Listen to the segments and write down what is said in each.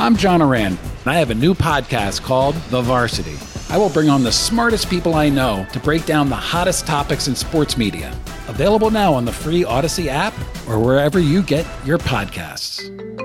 I'm John Oran, and I have a new podcast called The Varsity. I will bring on the smartest people I know to break down the hottest topics in sports media. Available now on the free Odyssey app or wherever you get your podcasts.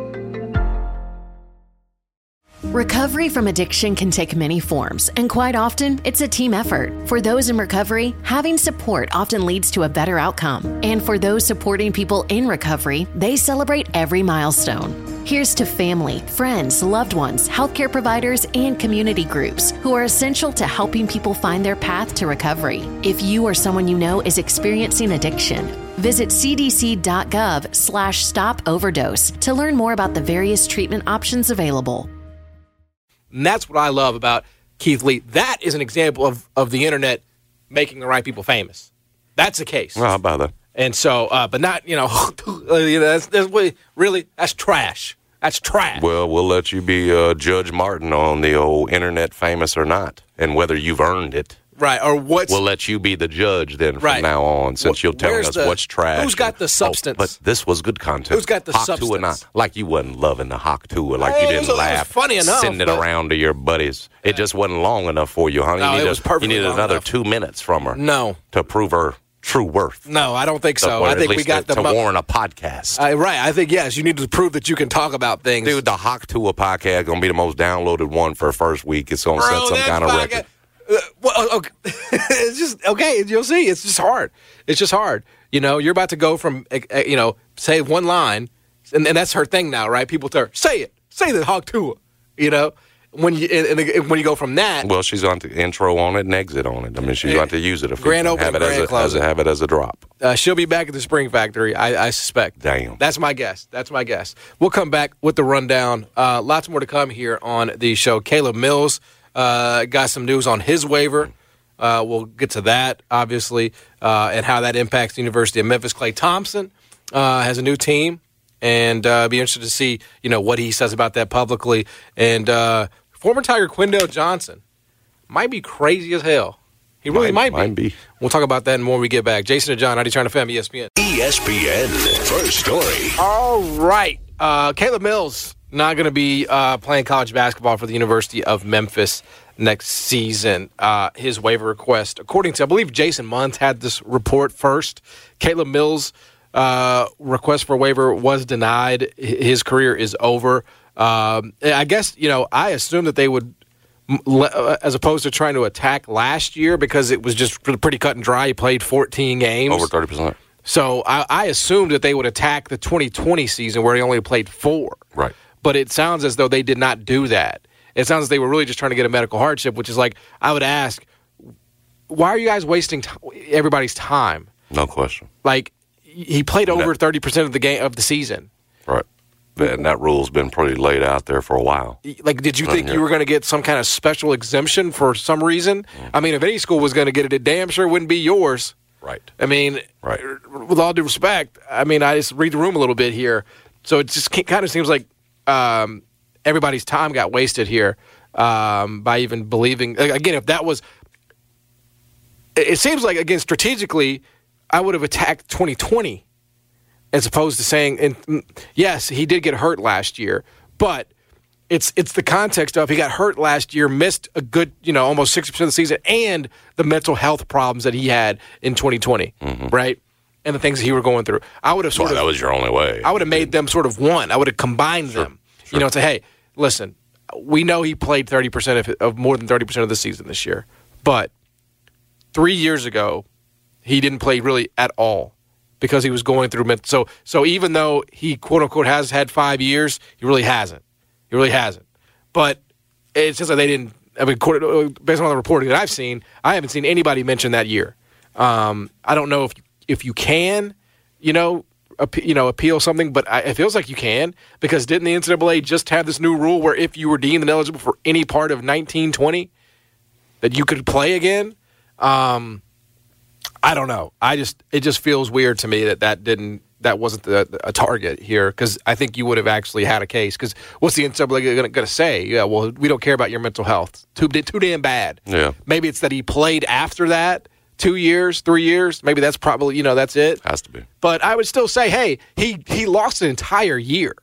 Recovery from addiction can take many forms, and quite often, it's a team effort. For those in recovery, having support often leads to a better outcome. And for those supporting people in recovery, they celebrate every milestone. Here's to family, friends, loved ones, healthcare providers, and community groups who are essential to helping people find their path to recovery. If you or someone you know is experiencing addiction, visit cdc.gov/stop-overdose to learn more about the various treatment options available. And that's what I love about Keith Lee. That is an example of the internet making the right people famous. That's the case. Well, how about that? And so, but not, that's trash. That's trash. Well, we'll let you be Judge Martin on the old internet famous or not, and whether you've earned it. Right, or what's... We'll let you be the judge then from now on, since you're telling us what's trash. Who's got the substance? But this was good content. Who's got the substance? Tua not, like you wasn't loving the Hawk Tua, like you didn't laugh. Funny enough. Sending it around to your buddies. It just wasn't long enough for you, honey. No, it was perfectly You needed another enough. 2 minutes from her. No. To prove her true worth. No, I don't think so. I think we got to warrant a podcast. Right. I think, yes, you need to prove that you can talk about things. Dude, the Hawk Tua podcast going to be the most downloaded one for first week. It's going to set some kind of record. Okay. It's just, okay, you'll see. It's just hard. It's just hard. You're about to go from, say one line, and that's her thing now, right? People tell her, say it. Say the Hawk Tua, When you go from that. Well, she's on to intro on it and exit on it. I mean, she's going to use it. Grand opening, grand closing. Have it as a drop. She'll be back at the Spring Factory, I suspect. Damn. That's my guess. We'll come back with the rundown. Lots more to come here on the show. Caleb Mills got some news on his waiver. We'll get to that, obviously, and how that impacts the University of Memphis. Klay Thompson has a new team, and be interested to see, what he says about that publicly. And former Tiger Quindale Johnson might be crazy as hell. He really might be. We'll talk about that more when we get back. Jason and John, 90 FM, ESPN. ESPN First Story. All right. Caleb Mills not going to be playing college basketball for the University of Memphis next season. His waiver request, according to, I believe Jason Munz had this report first. Caleb Mills' request for waiver was denied. His career is over. I guess, I assumed that they would, as opposed to trying to attack last year, because it was just pretty cut and dry. He played 14 games. Over 30%. So I assumed that they would attack the 2020 season where he only played 4. Right. But it sounds as though they did not do that. It sounds as they were really just trying to get a medical hardship, which is like, I would ask, why are you guys wasting everybody's time? No question. Like, he played over 30% of the season. Right. And that rule's been pretty laid out there for a while. Like, did you think you were going to get some kind of special exemption for some reason? I mean, if any school was going to get it, it damn sure wouldn't be yours. Right. I mean, with all due respect, I just read the room a little bit here. So it just kind of seems like everybody's time got wasted here by even believing. Again, if that was – it seems like, again, strategically, I would have attacked 2020 as opposed to saying, and yes, he did get hurt last year, but it's the context of he got hurt last year, missed a good, almost 60% of the season, and the mental health problems that he had in 2020, right? And the things that he were going through. I would have that was your only way. I would have made them sort of one. I would have combined them. Sure. And say, hey, listen, we know he played 30% of more than 30% of the season this year, but 3 years ago, he didn't play really at all because he was going through mental. So even though he, quote unquote, has had 5 years, he really hasn't. He really hasn't. But it's just like they didn't. I mean, based on the reporting that I've seen, I haven't seen anybody mention that year. I don't know if you can, appeal something, but it feels like you can, because didn't the NCAA just have this new rule where if you were deemed ineligible for any part of 1920, that you could play again? I don't know. It just feels weird to me that wasn't a target here, because I think you would have actually had a case. Because what's the NCAA going to say? Yeah, well, we don't care about your mental health. Too damn bad. Yeah. Maybe it's that he played after that 2 years, 3 years. Maybe that's probably that's it. Has to be. But I would still say, hey, he lost an entire year.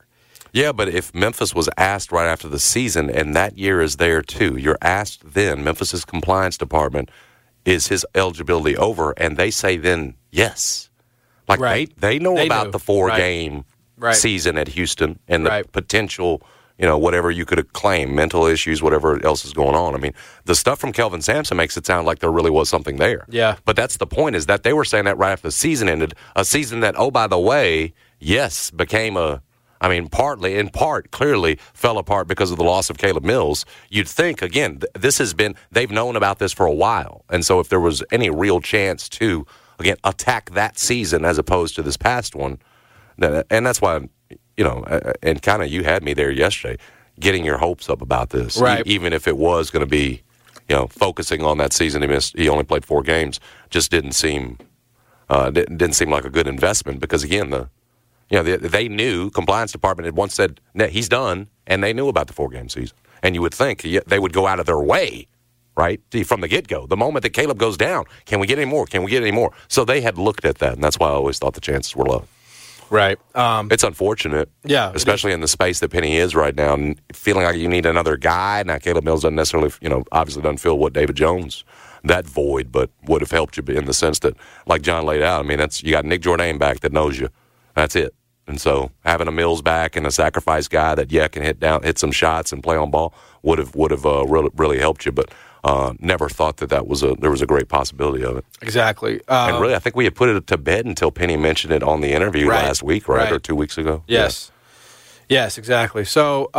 Yeah, but if Memphis was asked right after the season, and that year is there too, you're asked then, Memphis's compliance department, is his eligibility over? And they say then yes. Like they know about the 4-game season at Houston and the potential, whatever you could claim, mental issues, whatever else is going on. I mean, the stuff from Kelvin Sampson makes it sound like there really was something there. Yeah. But that's the point, is that they were saying that right after the season ended, a season that, oh, by the way, yes, became in part, clearly fell apart because of the loss of Caleb Mills. You'd think, again, they've known about this for a while. And so if there was any real chance to, again, attack that season as opposed to this past one, and that's why, and kind of you had me there yesterday, getting your hopes up about this. Right. Even if it was going to be, focusing on that season he only played 4 games, just didn't seem like a good investment because, again, they knew, compliance department had once said he's done, and they knew about the 4-game season. And you would think they would go out of their way, right, from the get-go. The moment that Caleb goes down, can we get any more? Can we get any more? So they had looked at that, and that's why I always thought the chances were low. Right. It's unfortunate, especially in the space that Penny is right now, and feeling like you need another guy. Now, Caleb Mills doesn't necessarily, obviously doesn't fill what David Jones, that void, but would have helped you in the sense that, like John laid out, you got Nick Jourdain back that knows you. That's it. And so having a Mills back and a sacrifice guy that can hit some shots and play on ball would have really helped you. But never thought that there was a great possibility of it. Exactly. And really, I think we had put it to bed until Penny mentioned it on the interview last week, right, or 2 weeks ago. Yes. Yeah. Yes, exactly. So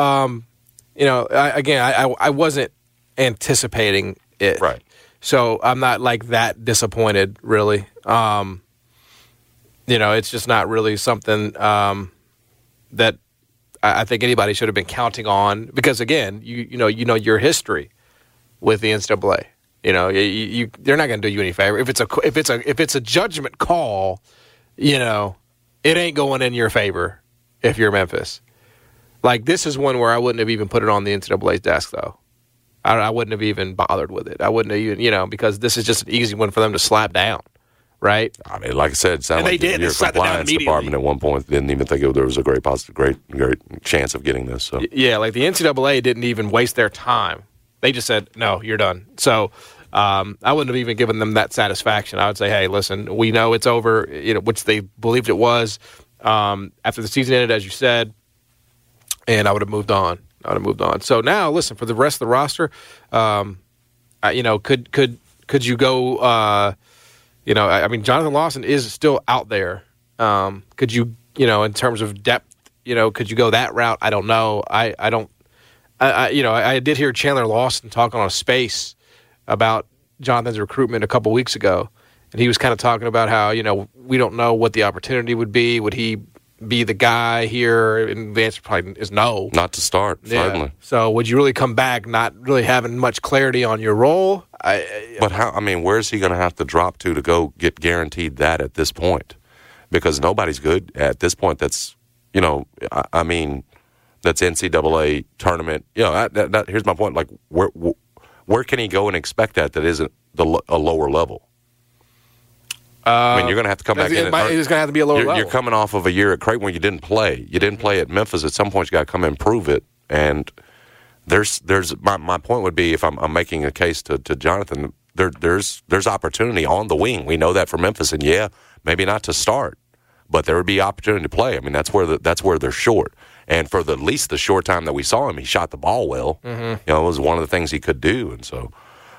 I wasn't anticipating it. Right. So I'm not like that disappointed, really. It's just not really something that I think anybody should have been counting on because, again, you know your history with the NCAA. They're not going to do you any favor. If it's a judgment call, it ain't going in your favor if you're Memphis. Like, this is one where I wouldn't have even put it on the NCAA's desk, though. I wouldn't have even bothered with it. I wouldn't have even, because this is just an easy one for them to slap down. Right. I mean, like I said, it sounded like your compliance department at one point didn't even think there was a great chance of getting this. So yeah, like the NCAA didn't even waste their time. They just said, "No, you're done." So I wouldn't have even given them that satisfaction. I would say, "Hey, listen, we know it's over," which they believed it was after the season ended, as you said, and I would have moved on. So now, listen, for the rest of the roster, could you go? Jonathan Lawson is still out there. Could you, in terms of depth, could you go that route? I don't know. I did hear Chandler Lawson talk on a space about Jonathan's recruitment a couple weeks ago, and he was kind of talking about how, we don't know what the opportunity would be. Would he be the guy here? And the answer probably is no. Not to start, certainly. So would you really come back not really having much clarity on your role? But how? Where's he going to have to drop to go get guaranteed that at this point? Because nobody's good at this point. That's, that's NCAA tournament. Here's my point. Like, where can he go and expect that isn't a lower level? You're going to have to come back in. It's going to have to be a lower level. You're coming off of a year at Creighton when you didn't play. You didn't play at Memphis. At some point, you got to come and prove it. And there's my point would be, if I'm making a case to Jonathan, there's opportunity on the wing. We know that for Memphis, and maybe not to start, but there would be opportunity to play. That's where they're short. And for at least the short time that we saw him, he shot the ball well. Mm-hmm. It was one of the things he could do, and so.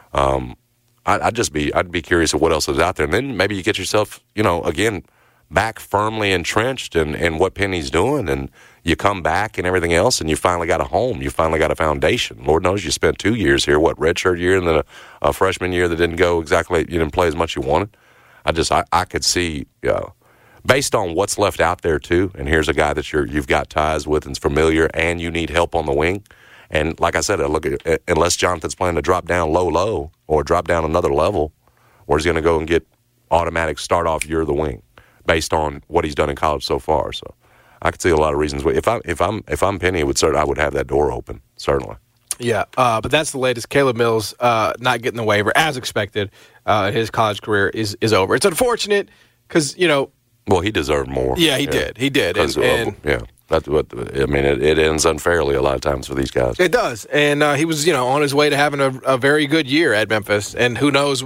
I'd be curious of what else is out there, and then maybe you get yourself, again, back firmly entrenched in what Penny's doing, and you come back and everything else, and you finally got a home, you finally got a foundation. Lord knows you spent 2 years here, redshirt year and then a freshman year that didn't go exactly, you didn't play as much as you wanted. I could see, based on what's left out there too, and here's a guy that you've got ties with and's familiar, and you need help on the wing. And like I said, unless Jonathan's planning to drop down low or drop down another level, where's he going to go and get automatic start off? You're the wing, based on what he's done in college so far. So I could see a lot of reasons. If I'm Penny, I would have that door open, certainly. Yeah, but that's the latest. Caleb Mills not getting the waiver as expected. His college career is over. It's unfortunate because Well, he deserved more. Yeah, he did. He did. That's what I mean. It ends unfairly a lot of times for these guys. It does, and he was, on his way to having a very good year at Memphis, and who knows,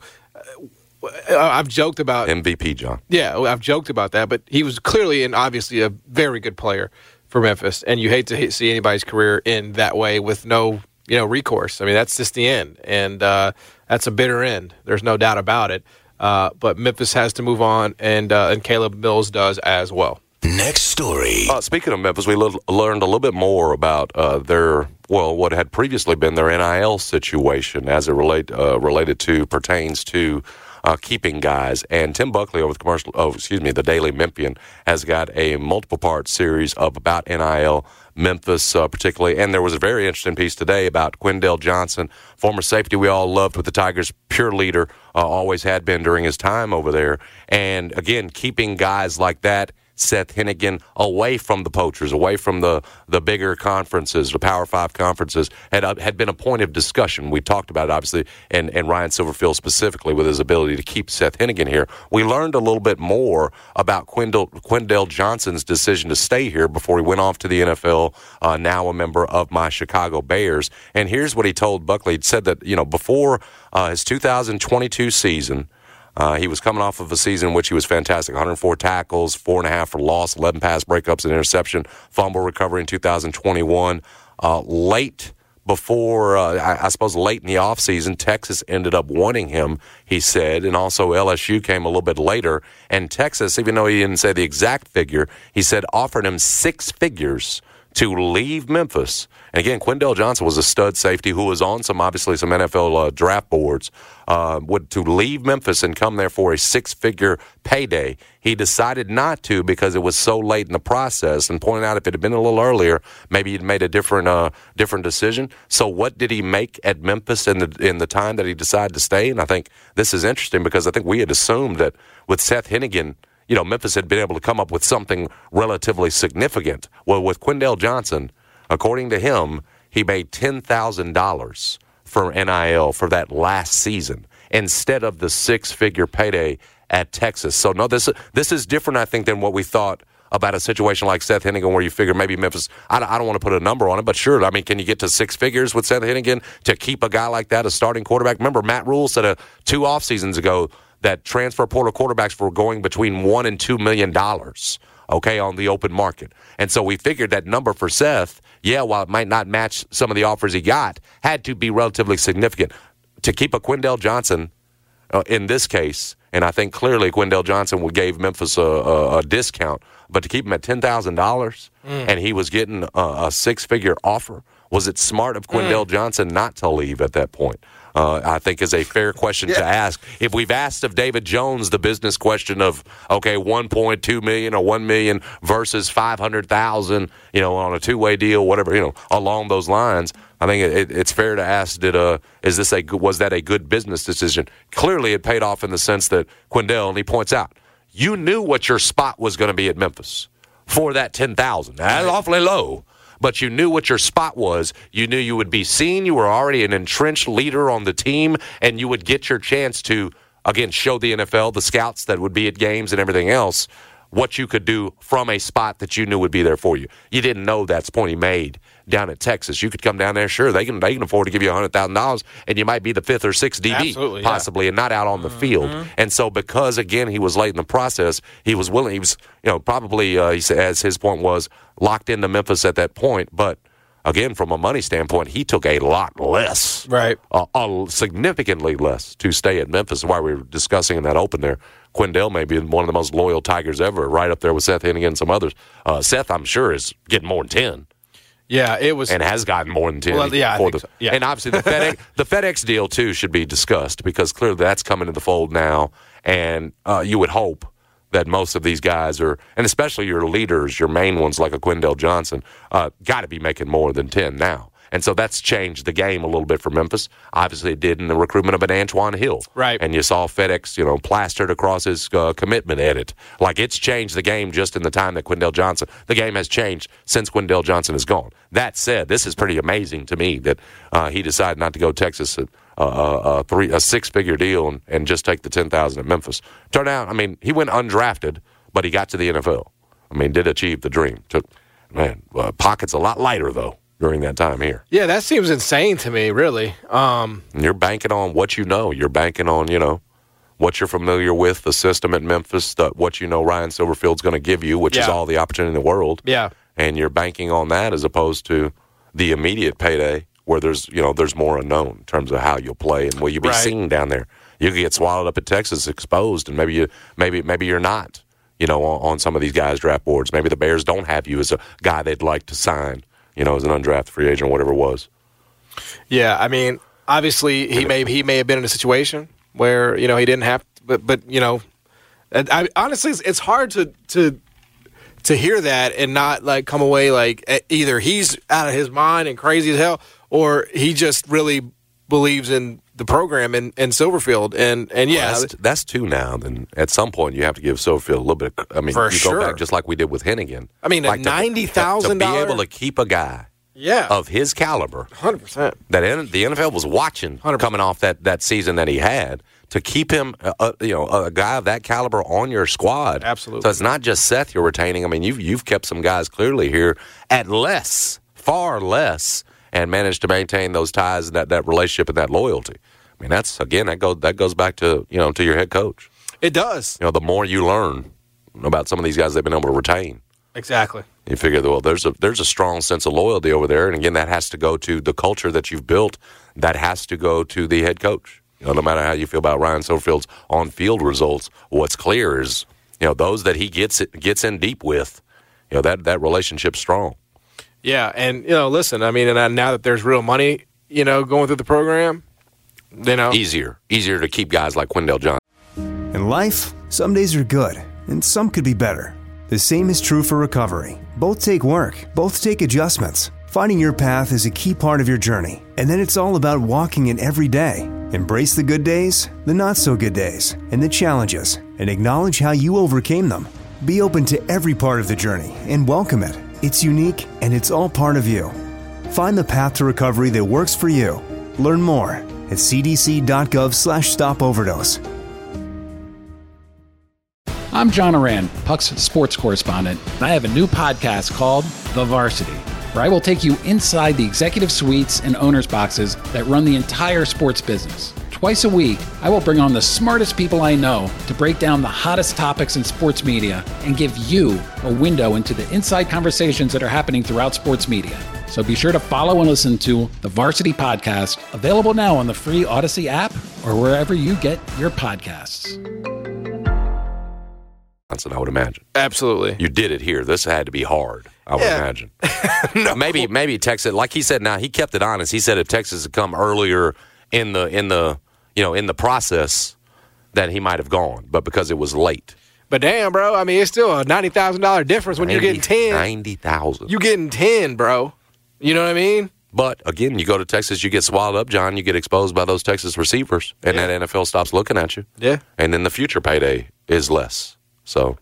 I've joked about MVP, John. Yeah, I've joked about that, but he was clearly and obviously a very good player for Memphis, and you hate to see anybody's career end that way with no, recourse. I mean, that's just the end, and that's a bitter end. There's no doubt about it. But Memphis has to move on, and Caleb Mills does as well. Next story. Speaking of Memphis, we learned a little bit more about what had previously been their NIL situation as it pertains to keeping guys. And Tim Buckley over the Daily Memphian has got a multiple-part series about NIL, Memphis particularly. And there was a very interesting piece today about Quindell Johnson, former safety we all loved with the Tigers, pure leader, always had been during his time over there. And, again, keeping guys like that, Seth Hennigan, away from the poachers, away from the bigger conferences, the Power 5 conferences, had been a point of discussion. We talked about it, obviously, and Ryan Silverfield specifically with his ability to keep Seth Hennigan here. We learned a little bit more about Quindell Johnson's decision to stay here before he went off to the NFL, now a member of my Chicago Bears. And here's what he told Buckley. He said that, before his 2022 season, he was coming off of a season in which he was fantastic. 104 tackles, 4.5 for loss, 11 pass breakups, and interception, fumble recovery in 2021. Late in the offseason, Texas ended up wanting him, he said, and also LSU came a little bit later. And Texas, even though he didn't say the exact figure, he said offered him 6 figures to leave Memphis. And again, Quindell Johnson was a stud safety who was on some NFL draft boards. To leave Memphis and come there for a 6-figure payday. He decided not to because it was so late in the process, and pointed out if it had been a little earlier, maybe he'd made a different decision. So what did he make at Memphis in the time that he decided to stay? And I think this is interesting because I think we had assumed that with Seth Hennigan, Memphis had been able to come up with something relatively significant. Well, with Quindell Johnson, according to him, he made $10,000 for NIL for that last season instead of the 6-figure payday at Texas. So, no, this is different, I think, than what we thought about a situation like Seth Hennigan where you figure maybe Memphis, I don't want to put a number on it, but sure, I mean, can you get to 6 figures with Seth Hennigan to keep a guy like that, a starting quarterback? Remember, Matt Rule said 2 off seasons ago that transfer portal quarterbacks were going between $1 and $2 million, okay, on the open market. And so we figured that number for Seth, while it might not match some of the offers he got, had to be relatively significant. To keep a Quindell Johnson in this case, and I think clearly Quindell Johnson gave Memphis a discount, but to keep him at $10,000 and he was getting a 6-figure offer, was it smart of Quindell Johnson not to leave at that point? I think is a fair question to ask. If we've asked of David Jones the business question of, okay, $1.2 million or $1 million versus $500,000, on a 2-way deal, whatever, along those lines, I think it's fair to ask, was that a good business decision? Clearly it paid off in the sense that Quindell, and he points out, you knew what your spot was going to be at Memphis for that $10,000. That's awfully low. But you knew what your spot was. You knew you would be seen. You were already an entrenched leader on the team, and you would get your chance to, again, show the NFL, the scouts that would be at games and everything else, what you could do from a spot that you knew would be there for you. You didn't know that's the point he made down at Texas. You could come down there, sure, they can afford to give you $100,000, and you might be the 5th or 6th DB, possibly, and not out on the field. And so because, again, he was late in the process, he was willing, he was, probably, as his point was, locked into Memphis at that point, but again, from a money standpoint, he took a lot less, right? Significantly less to stay at Memphis. Why we were discussing in that open there, Quindell may be one of the most loyal Tigers ever, right up there with Seth Hennigan and some others. Seth, I'm sure, is getting more than 10. Yeah, it was, and has gotten more than 10. Well, yeah, I think so. Yeah. And obviously the FedEx deal too should be discussed because clearly that's coming to the fold now, and you would hope that most of these guys are, and especially your leaders, your main ones like a Quindell Johnson, got to be making more than 10 now. And so that's changed the game a little bit for Memphis. Obviously, it did in the recruitment of an Antoine Hill. Right. And you saw FedEx, plastered across his commitment edit. Like, it's changed the game just in the time that Quindell Johnson, the game has changed since Quindell Johnson is gone. That said, this is pretty amazing to me that he decided not to go Texas a 6-figure deal and just take the $10,000 at Memphis. Turned out, he went undrafted, but he got to the NFL. Did achieve the dream. man, pocket's a lot lighter, though, during that time here. Yeah, that seems insane to me, really. And you're banking on what you know. You're banking on, what you're familiar with, the system at Memphis, what you know Ryan Silverfield's going to give you, which is all the opportunity in the world. Yeah. And you're banking on that as opposed to the immediate payday where there's more unknown in terms of how you'll play and will you be seen down there. You could get swallowed up at Texas, exposed, and maybe you're not, on some of these guys' draft boards. Maybe the Bears don't have you as a guy they'd like to sign, as an undrafted free agent or whatever it was. Yeah, I mean, obviously he may have been in a situation where he didn't have, but honestly, it's hard to hear that and not like come away like either he's out of his mind and crazy as hell, or he just really believes in the program and Silverfield. And yeah. Well, that's two now. Then at some point you have to give Silverfield a little bit of, go back just like we did with Hennigan. I mean, like $90,000. To be able to keep a guy of his caliber. 100%. That the NFL was watching 100%. Coming off that season that he had, to keep him, a guy of that caliber on your squad. Absolutely. So it's not just Seth you're retaining. I mean, you've kept some guys clearly here at far less, and managed to maintain those ties and that relationship and that loyalty. I mean, that goes back to to your head coach. It does. The more you learn about some of these guys they've been able to retain. Exactly. You figure, well, there's a strong sense of loyalty over there, and again, that has to go to the culture that you've built. That has to go to the head coach. No matter how you feel about Ryan Silverfield's on-field results, what's clear is those that he gets in deep with, that relationship's strong. Yeah, and listen, I mean, and now that there's real money, going through the program, easier to keep guys like Quindell Johnson. In life, some days are good, and some could be better. The same is true for recovery. Both take work, both take adjustments. Finding your path is a key part of your journey, and then it's all about walking it every day. Embrace the good days, the not so good days, and the challenges, and acknowledge how you overcame them. Be open to every part of the journey and welcome it. It's unique, and it's all part of you. Find the path to recovery that works for you. Learn more at cdc.gov/stopoverdose. I'm John Oran, Puck's sports correspondent, and I have a new podcast called The Varsity, where I will take you inside the executive suites and owners' boxes that run the entire sports business. Twice a week, I will bring on the smartest people I know to break down the hottest topics in sports media and give you a window into the inside conversations that are happening throughout sports media. So be sure to follow and listen to the Varsity Podcast, available now on the free Odyssey app or wherever you get your podcasts. I would imagine. Absolutely. You did it here. This had to be hard, I would imagine. No. Maybe Texas, like he said, now he kept it honest. He said if Texas had come earlier in the process, that he might have gone, but because it was late. But damn, bro, I mean, it's still a $90,000 difference when you're getting 10. 90,000. You're getting 10, bro. You know what I mean? But again, you go to Texas, you get swallowed up, John. You get exposed by those Texas receivers, and that NFL stops looking at you. Yeah. And then the future payday is less. So,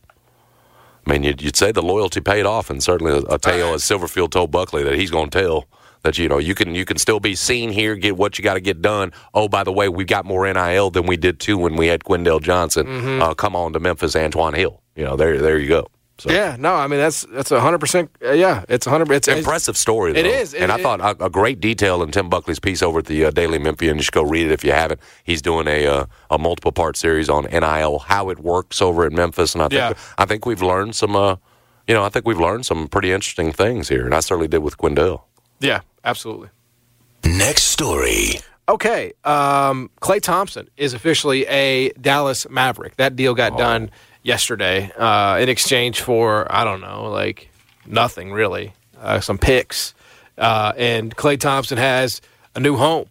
I mean, you'd say the loyalty paid off, and certainly a tale, as Silverfield told Buckley, that he's going to tell that you can still be seen here, get what you got to get done. Oh, by the way, we got more NIL than we did too when we had Quindell Johnson come on to Memphis, Antoine Hill. There you go. So. Yeah, no, I mean that's 100%. Yeah, it's 100%. It's impressive story. Though. It is, and I thought a great detail in Tim Buckley's piece over at the Daily Memphian. You should go read it if you haven't. He's doing a multiple part series on NIL, how it works over at Memphis, and I think we've learned some. I think we've learned some pretty interesting things here, and I certainly did with Quindell. Yeah, absolutely. Next story. Okay, Klay Thompson is officially a Dallas Maverick. That deal got done yesterday in exchange for, I don't know, like nothing really, some picks. And Klay Thompson has a new home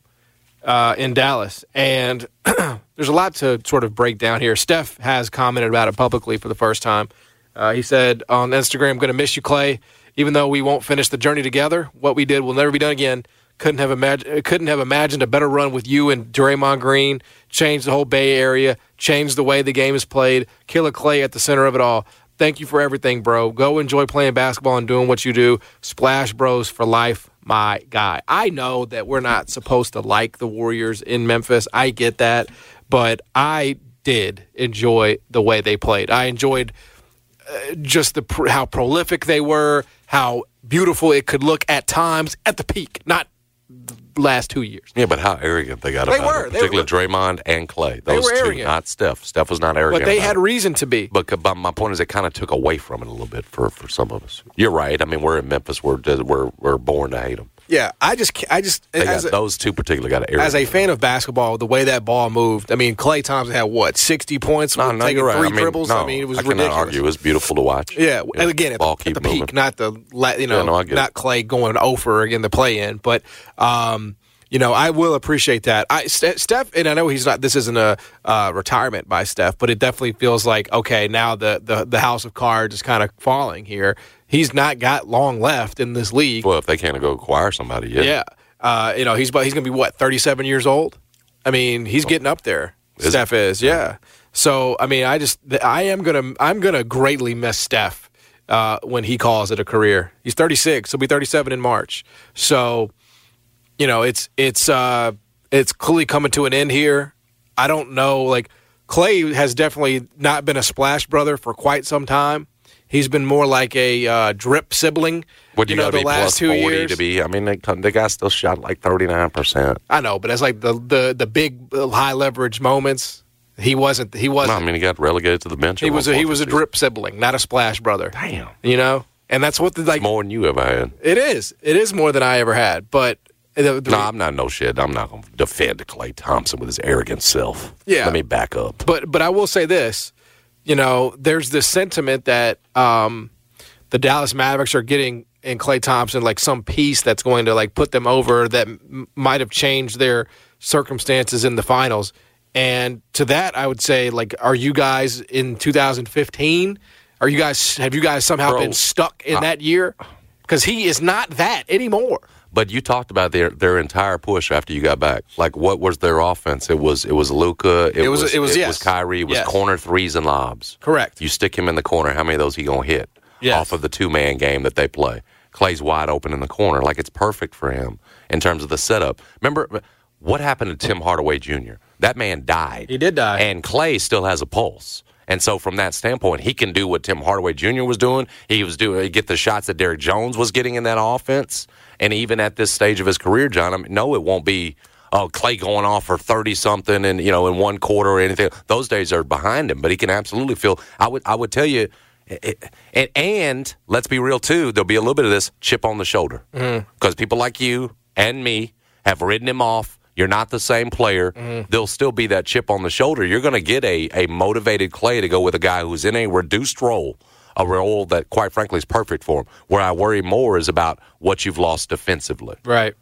in Dallas. And there's a lot to sort of break down here. Steph has commented about it publicly for the first time. He said on Instagram, "Going to miss you, Klay. Even though we won't finish the journey together, what we did will never be done again. Couldn't have imagined a better run with you and Draymond Green. Changed the whole Bay Area. Changed the way the game is played. Killer Klay at the center of it all. Thank you for everything, bro. Go enjoy playing basketball and doing what you do. Splash Bros for life, my guy." I know that we're not supposed to like the Warriors in Memphis. I get that. But I did enjoy the way they played. I enjoyed just how prolific they were, how beautiful it could look at times at the peak, not the last 2 years. Yeah, but how arrogant they got about it. Particularly Draymond and Clay. Those were two, arrogant. not Steph. Steph was not arrogant. But they had reason to be. But my point is, it kind of took away from it a little bit for some of us. You're right. I mean, we're in Memphis. We're born to hate them. Yeah, Those two particularly got arrogant. As a fan of basketball, the way that ball moved, I mean, Klay Thompson had, 60 points? No, taking you're right. three dribbles? No, it was I ridiculous. cannot argue. It was beautiful to watch. Yeah, and again, at the peak, not not Klay going over again the play-in. But, I will appreciate that. Steph, and I know he's not. This isn't a retirement by Steph, but it definitely feels like, okay, now the house of cards is kind of falling here. He's not got long left in this league. Well, if they can't go acquire somebody, yeah. He's going to be 37 years old. I mean, he's getting up there. Steph is, yeah. So I mean, I'm gonna greatly miss Steph when he calls it a career. He's 36. He'll be 37 in March. So, it's clearly coming to an end here. I don't know. Like, Klay has definitely not been a splash brother for quite some time. He's been more like a drip sibling. What you got to be last plus 2 40 years to be? I mean, the guy still shot like 39%. I know, but that's like the big high leverage moments. He wasn't. No, I mean, he got relegated to the bench. He was a drip sibling, not a splash brother. Damn. And that's what it's more than you ever had. It is. It is more than I ever had. But I'm not no shit. I'm not going to defend Klay Thompson with his arrogant self. Yeah. Let me back up. But I will say this. There's this sentiment that the Dallas Mavericks are getting in Klay Thompson like some piece that's going to like put them over that might have changed their circumstances in the finals. And to that, I would say, like, are you guys in 2015? Have you guys somehow been stuck in that year? Because he is not that anymore. But you talked about their entire push after you got back. Like, what was their offense? It was Luka. It was Kyrie. It was corner threes and lobs. Correct. You stick him in the corner. How many of those he gonna hit? Yes. Off of the 2-man game that they play. Klay's wide open in the corner. Like, it's perfect for him in terms of the setup. Remember what happened to Tim Hardaway Jr.? That man died. He did die. And Klay still has a pulse. And so from that standpoint, he can do what Tim Hardaway Jr. was doing. He get the shots that Derrick Jones was getting in that offense. And even at this stage of his career, John, I mean, no, it won't be Klay going off for 30-something and, in one quarter or anything. Those days are behind him. But he can absolutely feel – I would tell you and let's be real, too, there'll be a little bit of this chip on the shoulder. Because people like you and me have ridden him off. You're not the same player. There'll still be that chip on the shoulder. You're going to get a motivated Klay to go with a guy who's in a reduced role, a role that, quite frankly, is perfect for him. Where I worry more is about what you've lost defensively. Right.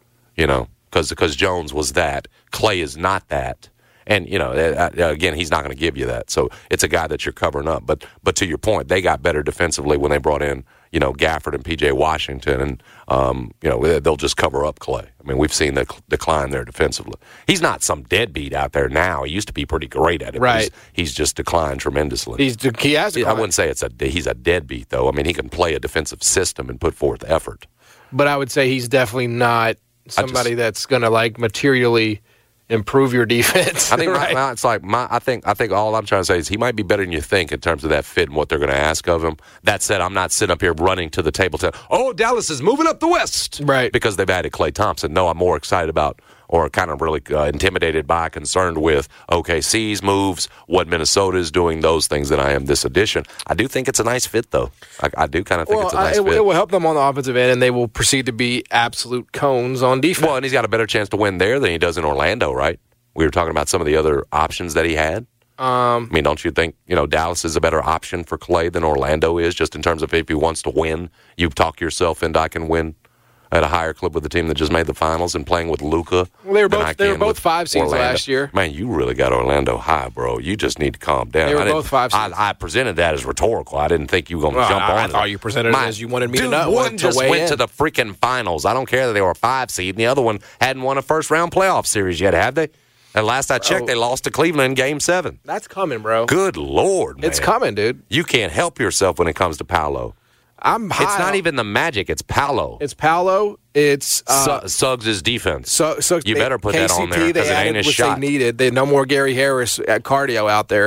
Because Jones was that. Klay is not that. And, again, he's not going to give you that. So it's a guy that you're covering up. But to your point, they got better defensively when they brought in, Gafford and P.J. Washington. And, they'll just cover up Klay. I mean, we've seen the decline there defensively. He's not some deadbeat out there now. He used to be pretty great at it. Right. He's just declined tremendously. He has declined. I wouldn't say he's a deadbeat, though. I mean, he can play a defensive system and put forth effort. But I would say he's definitely not somebody that's going to, like, materially improve your defense. I think right now it's like I think all I'm trying to say is he might be better than you think in terms of that fit and what they're going to ask of him. That said, I'm not sitting up here running to the table saying, "Oh, Dallas is moving up the West," right? Because they've added Klay Thompson. No, I'm more excited about, or kind of really intimidated by, concerned with OKC's moves, what Minnesota is doing, those things than I am this addition. I do think it's a nice fit, though. I do kind of think it's a nice fit. It will help them on the offensive end, and they will proceed to be absolute cones on defense. Well, and he's got a better chance to win there than he does in Orlando, right? We were talking about some of the other options that he had. I mean, don't you think, Dallas is a better option for Klay than Orlando is, just in terms of if he wants to win? You talk yourself into I can win at a higher clip with the team that just made the finals and playing with Luka. Well, they were both 5 seeds last year. Man, you really got Orlando high, bro. You just need to calm down. They were both 5 seeds. I presented that as rhetorical. I didn't think you were going to jump on it. I thought you presented it as you wanted me to know. One just went to the freaking finals. I don't care that they were a 5 seed, and the other one hadn't won a first-round playoff series yet, have they? And last I checked, they lost to Cleveland in Game 7. That's coming, bro. Good Lord, man. It's coming, dude. You can't help yourself when it comes to Paolo. I'm high. It's not even the Magic. It's Paolo. It's Paolo. It's Suggs' defense. Suggs, you better put that on there because it ain't his shot. They needed. No more Gary Harris at cardio out there.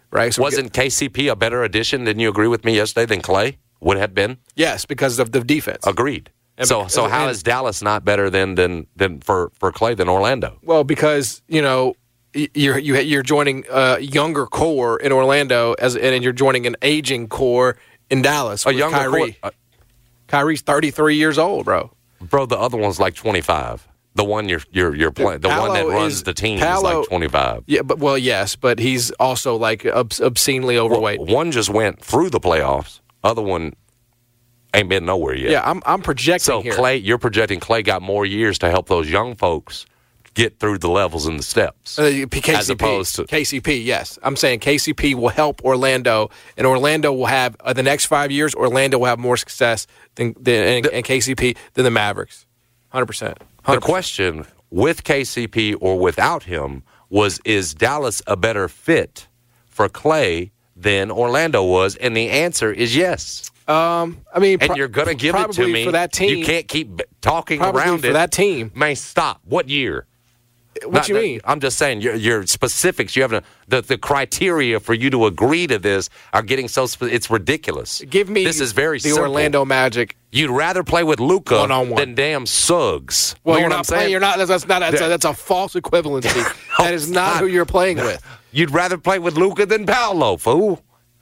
right? So Wasn't KCP a better addition, didn't you agree with me yesterday, than Clay would have been? yes, because of the defense. Agreed. So how is Dallas not better than for Clay than Orlando? Well, because you're joining a younger core in Orlando and you're joining an aging core in Dallas. A younger Kyrie. core. Kyrie's 33 years old, bro. Bro, the other one's like 25. The one you're playing, the one that runs the team is like 25. Yeah, yes, but he's also like obscenely overweight. Well, one just went through the playoffs. Other one ain't been nowhere yet. Yeah, I'm projecting so here. Clay, you're projecting Clay got more years to help those young folks get through the levels and the steps. KCP, as opposed to KCP, yes. I'm saying KCP will help Orlando, and Orlando will have, the next 5 years, Orlando will have more success and KCP than the Mavericks. 100%. The question with KCP or without him is Dallas a better fit for Clay than Orlando was? And the answer is yes. And you're going to give it to me. For that team, you can't keep talking probably around for it. That team. Man, stop. What year? What you mean? I'm just saying your specifics. You have the criteria for you to agree to this are getting so. It's ridiculous. Give me this is very the simple. Orlando Magic. You'd rather play with Luka one-on-one than damn Suggs. Well, know you're what I'm not saying? playing. You're not. That's a false equivalency. That is not who you're playing with. You'd rather play with Luka than Paolo, fool.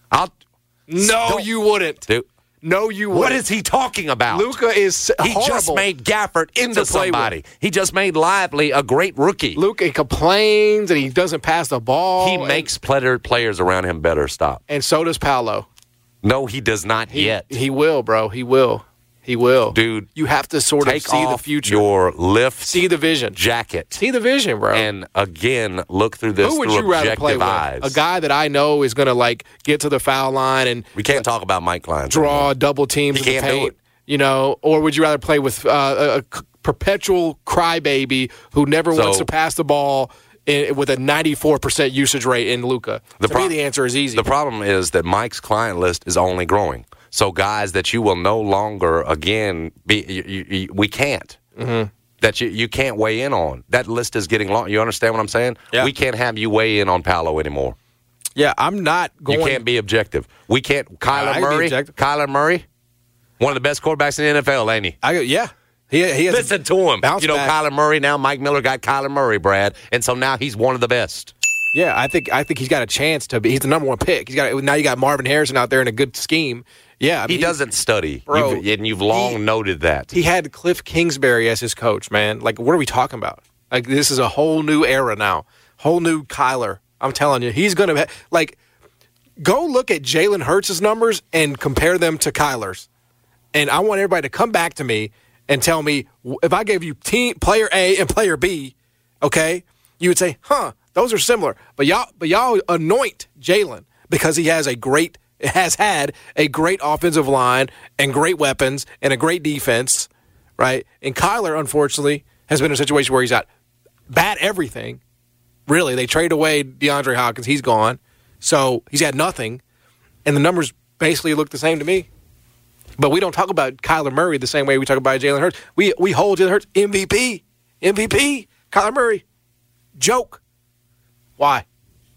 You wouldn't. Dude. No, you wouldn't. What is he talking about? Luka is He just made Gafford into somebody. He just made Lively a great rookie. Luka complains and he doesn't pass the ball. He makes players around him better. Stop. And so does Paolo. No, he does not yet. He will, bro. He will. He will. Dude, you have to sort of see the future. Your lift see the vision. Jacket. See the vision, bro. And again, look through this Who would through you rather play eyes. with? A guy that I know is going to get to the foul line and we can't talk about Mike Klein. Draw double teams in the paint. Or would you rather play with a perpetual crybaby who never wants to pass the ball with a 94% usage rate in Luka? To me, the answer is easy. The problem is that Mike's client list is only growing. So guys that you will no longer, again, we can't. Mm-hmm. That you can't weigh in on. That list is getting long. You understand what I'm saying? Yeah. We can't have you weigh in on Paolo anymore. Yeah, I'm not going. You can't be objective. We can't. Kyler Murray, one of the best quarterbacks in the NFL, ain't he? Yeah. He has Listen to him. Back. Kyler Murray now. Mike Miller got Kyler Murray, Brad, and so now he's one of the best. Yeah, I think he's got a chance to be. He's the number one pick. Now you got Marvin Harrison out there in a good scheme. Yeah, he doesn't study, bro. You've long noted that. He had Cliff Kingsbury as his coach, man. What are we talking about? This is a whole new era now. Whole new Kyler. I'm telling you, he's going to go look at Jalen Hurts' numbers and compare them to Kyler's. And I want everybody to come back to me and tell me if I gave you player A and player B, okay, you would say, those are similar. But y'all anoint Jalen because he has had a great offensive line and great weapons and a great defense, right? And Kyler, unfortunately, has been in a situation where he's got bad everything. Really, they trade away DeAndre Hopkins. He's gone. So he's had nothing. And the numbers basically look the same to me. But we don't talk about Kyler Murray the same way we talk about Jalen Hurts. We hold Jalen Hurts MVP. Kyler Murray. Joke. Why?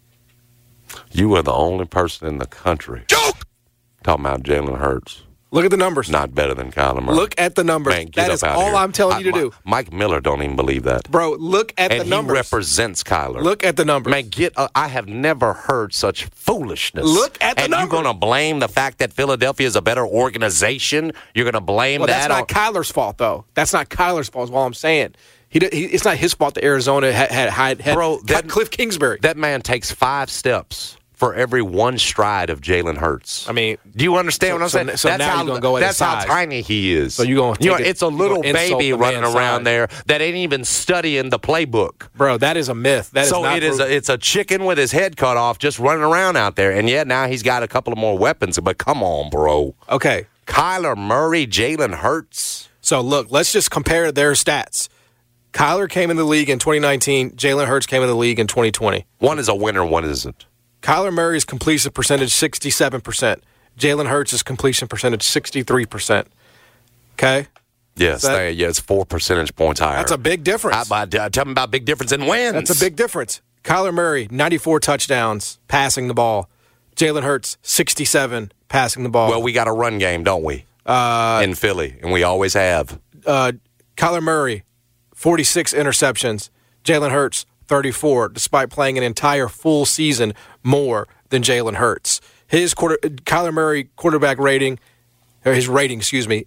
You are the only person in the country. Joke! Talking about Jalen Hurts. Look at the numbers. Not better than Kyler Murray. Look at the numbers. Man, that is all I'm telling you to do. Mike Miller don't even believe that. Bro, look at the numbers. And he represents Kyler. Look at the numbers. Man, I have never heard such foolishness. Look at the numbers. And you're going to blame the fact that Philadelphia is a better organization? You're going to blame that? That's not Kyler's fault, though. That's not Kyler's fault is all I'm saying. It's not his fault that Arizona had Cliff Kingsbury. That man takes 5 steps for every one stride of Jalen Hurts. I mean, do you understand what I'm saying? So now you're going to go at That's how tiny he is. So you're going to it's a little baby running around there that ain't even studying the playbook. Bro, that is a myth. It's a chicken with his head cut off just running around out there. And yet now he's got a couple of more weapons. But come on, bro. Okay. Kyler Murray, Jalen Hurts. So look, let's just compare their stats. Kyler came in the league in 2019. Jalen Hurts came in the league in 2020. One is a winner, one isn't. Kyler Murray's completion percentage, 67%. Jalen Hurts' completion percentage, 63%. Okay? Yes, it's 4 percentage points higher. That's a big difference. Tell me about big difference in wins. That's a big difference. Kyler Murray, 94 touchdowns, passing the ball. Jalen Hurts, 67 passing the ball. Well, we got a run game, don't we? In Philly, and we always have. Kyler Murray, 46 interceptions. Jalen Hurts, 34, despite playing an entire full season more than Jalen Hurts. Kyler Murray quarterback rating, or his rating,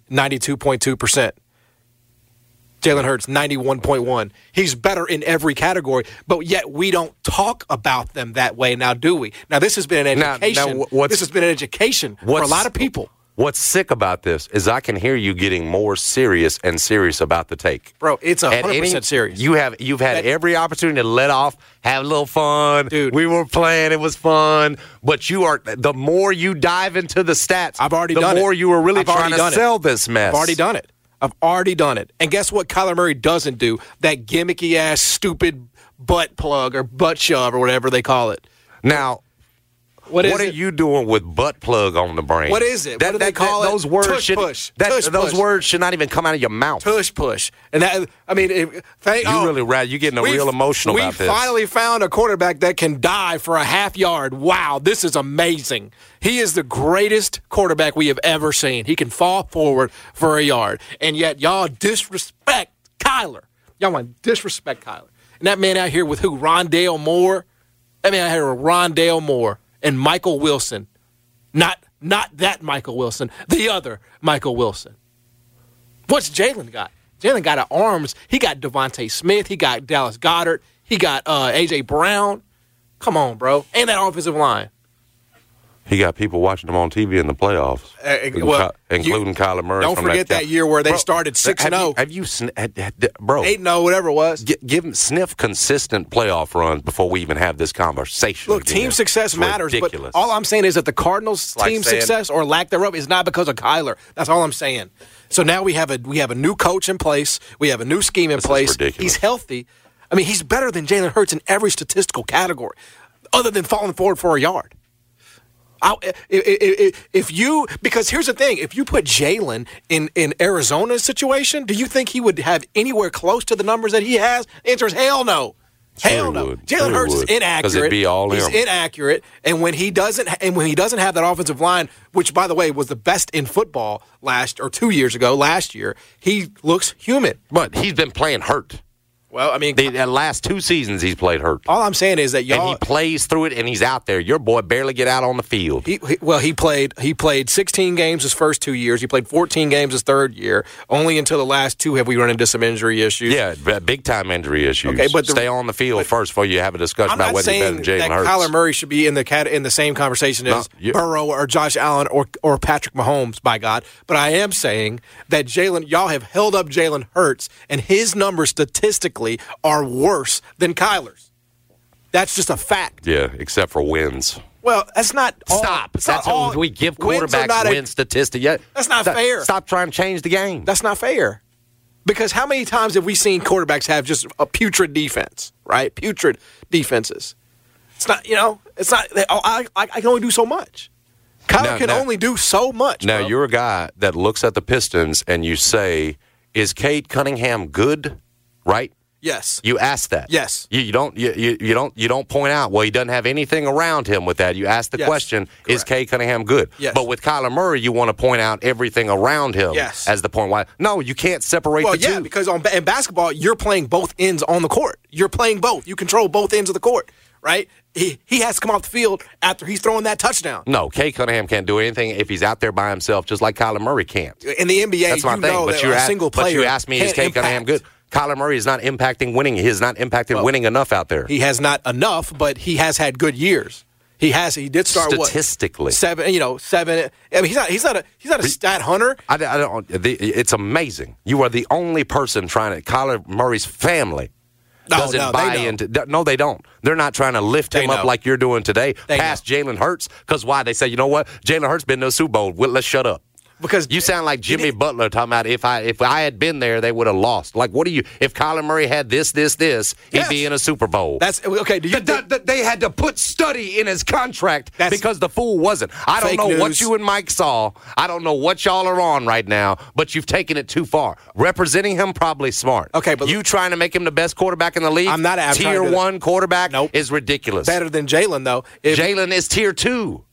92.2%. Jalen Hurts, 91.1. He's better in every category, but yet we don't talk about them that way now, do we? Now, this has been an education. This has been an education for a lot of people. What's sick about this is I can hear you getting more serious and serious about the take. Bro, it's 100% serious. You've had every opportunity to let off, have a little fun. Dude. We were playing, it was fun. But the more you dive into the stats, the more you are really trying to sell this mess. I've already done it. And guess what Kyler Murray doesn't do? That gimmicky-ass, stupid butt plug or butt shove or whatever they call it. Now, what are you doing with butt plug on the brain? What is it? What do they call it? Those words tush push. Those words should not even come out of your mouth. Tush push. And that, I mean, you're getting real emotional about this. We finally found a quarterback that can die for a half yard. Wow, this is amazing. He is the greatest quarterback we have ever seen. He can fall forward for a yard. And yet y'all disrespect Kyler. Y'all want to disrespect Kyler. And that man out here with who? Rondale Moore? That man out here with Rondale Moore. And Michael Wilson. Not that Michael Wilson, the other Michael Wilson. What's Jalen got? Jalen got arms. He got Devontae Smith. He got Dallas Goedert. He got A.J. Brown. Come on, bro. And that offensive line. He got people watching him on TV in the playoffs, including Kyler Murray. Don't forget that year where they started 6-0. Have you, bro? 8-0, whatever it was. Give him sniff consistent playoff runs before we even have this conversation. Look, team success matters, ridiculous. But all I'm saying is that the Cardinals' team success or lack thereof is not because of Kyler. That's all I'm saying. So now we have a new coach in place. We have a new scheme in place. He's healthy. I mean, he's better than Jalen Hurts in every statistical category, other than falling forward for a yard. Because here's the thing, if you put Jalen in Arizona's situation, do you think he would have anywhere close to the numbers that he has? The answer is hell no. Hell no. Jalen Hurts is inaccurate. Because it'd be all He's inaccurate, and when he doesn't have that offensive line, which by the way was the best in football last year, he looks human. But he's been playing hurt. Well, I mean, the last 2 seasons he's played hurt. All I'm saying is that and he plays through it, and he's out there. Your boy barely get out on the field. He played 16 games his first 2 years. He played 14 games his third year. Only until the last 2 have we run into some injury issues. Yeah, big time injury issues. Okay, but stay on the field first before you have a discussion about whether he's better than Jalen Hurts. Kyler Murray should be in the same conversation as Burrow or Josh Allen or Patrick Mahomes. By God, but I am saying that y'all have held up Jalen Hurts, and his numbers statistically are worse than Kyler's. That's just a fact. Yeah, except for wins. Well, that's not all. Stop. That's all. We give quarterbacks win statistics. That's not fair. Stop trying to change the game. That's not fair. Because how many times have we seen quarterbacks have just a putrid defense, right? Putrid defenses. It's not, it's not, I can only do so much. Kyler can only do so much. Now, bro. You're a guy that looks at the Pistons and you say, is Cade Cunningham good? Right? Yes. You ask that. Yes. You don't point out, well, he doesn't have anything around him with that. You ask the question, correct. Is Cade Cunningham good? Yes. But with Kyler Murray, you want to point out everything around him as the point why. No, you can't separate the two. Well, yeah, because in basketball, you're playing both ends on the court. You're playing both. You control both ends of the court, right? He has to come off the field after he's throwing that touchdown. No, Cade Cunningham can't do anything if he's out there by himself, just like Kyler Murray can't. In the NBA, that's my thing. But a single player. But you asked me, is Cade Cunningham good? Kyler Murray is not impacting winning. He has not impacted winning enough out there. He has not enough, but he has had good years. He did start statistically 7. I mean, he's not a stat hunter. I don't. It's amazing. You are the only person trying to. Kyler Murray's family doesn't buy into. No, they don't. They're not trying to lift him up like you're doing today. Past Jalen Hurts, because why? They say, you know what? Jalen Hurts been to the Super Bowl. Let's shut up. Because you sound like Jimmy Butler talking about if I had been there, they would have lost. Like, what do you? If Kyler Murray had this, he'd be in a Super Bowl. That's okay. They had to put study in his contract because the fool wasn't. I don't know what you and Mike saw. I don't know what y'all are on right now, but you've taken it too far. Representing him, probably smart. Okay, but you trying to make him the best quarterback in the league? I'm not. Tier 1 quarterback is ridiculous. Better than Jalen though. Jalen is tier 2.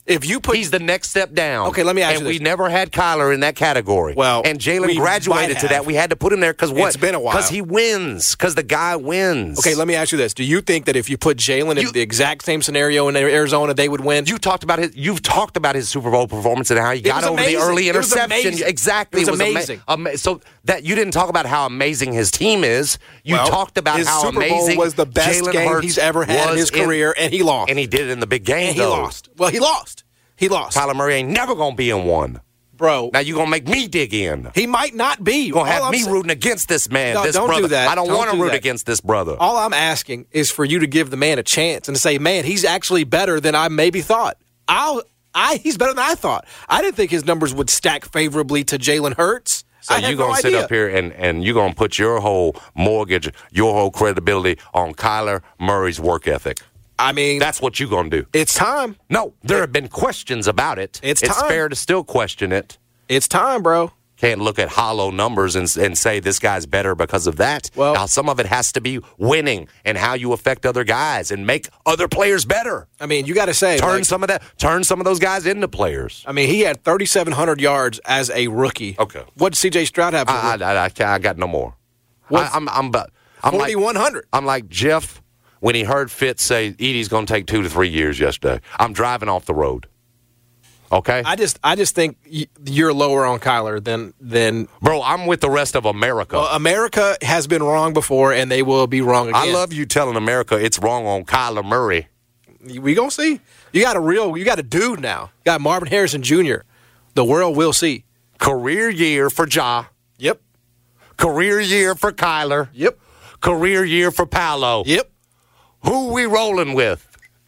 If you put, he's the next step down. Okay, let me ask you this. And we never had Kyler in that category. Well, and Jalen graduated to that. We had to put him there because what? It's been a while. Because he wins. Because the guy wins. Okay, let me ask you this. Do you think that if you put Jalen in the exact same scenario in Arizona, they would win? You've talked about his Super Bowl performance and how he got over the early interception. Exactly. It was amazing. So that you didn't talk about how amazing his team is. You talked about how Super Bowl amazing was the best Jalen game Hurts he's ever had in his career, and he lost. And he did it in the big game, and he lost. Well, he lost. He lost. Kyler Murray ain't never going to be in one. Bro. Now you're going to make me dig in. He might not be. You're going to have me rooting against this man, no, this don't brother. Do that. I don't want to root that. against this brother. All I'm asking is for you to give the man a chance and to say, man, he's actually better than I maybe thought. He's better than I thought. I didn't think his numbers would stack favorably to Jalen Hurts. So you're going to sit up here and you're going to put your whole mortgage, your whole credibility on Kyler Murray's work ethic. I mean, that's what you're going to do. It's time. No, there have been questions about it. It's time. It's fair to still question it. It's time, bro. Can't look at hollow numbers and say this guy's better because of that. Well, now, some of it has to be winning and how you affect other guys and make other players better. I mean, you got to say turn some of those guys into players. I mean, he had 3,700 yards as a rookie. Okay, what did C.J. Stroud have? I got no more. I'm 4,100. I'm like Jeff when he heard Fitz say Edey's going to take 2 to 3 years yesterday. I'm driving off the road. Okay, I just think you're lower on Kyler than. Bro, I'm with the rest of America. Well, America has been wrong before, and they will be wrong again. I love you telling America it's wrong on Kyler Murray. We gonna see. You got a dude now. You got Marvin Harrison Jr. The world will see. Career year for Ja. Yep. Career year for Kyler. Yep. Career year for Paolo. Yep. Who we rolling with?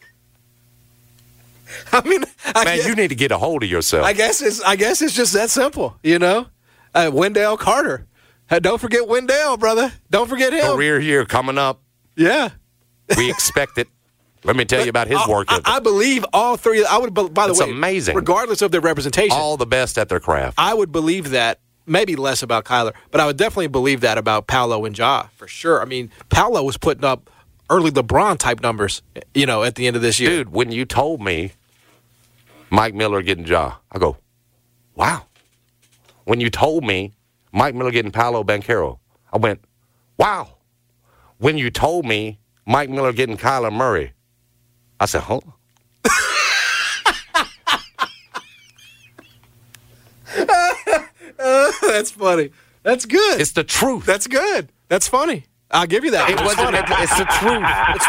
I mean, you need to get a hold of yourself. I guess it's just that simple, you know. Wendell Carter. Don't forget Wendell, brother. Don't forget him. Career year coming up. Yeah. We expect it. Let me tell you about his work ethic. I believe all three. I would. By the way, it's amazing. Regardless of their representation, all the best at their craft. I would believe that. Maybe less about Kyler, but I would definitely believe that about Paolo and Ja for sure. I mean, Paolo was putting up early LeBron type numbers, you know, at the end of this year. Dude, when you told me Mike Miller getting Ja, I go, wow. When you told me Mike Miller getting Paolo Banchero, I went, wow. When you told me Mike Miller getting Kyler Murray, I said, huh? That's funny. That's good. It's the truth. That's good. That's funny. I'll give you that. It's the truth. It's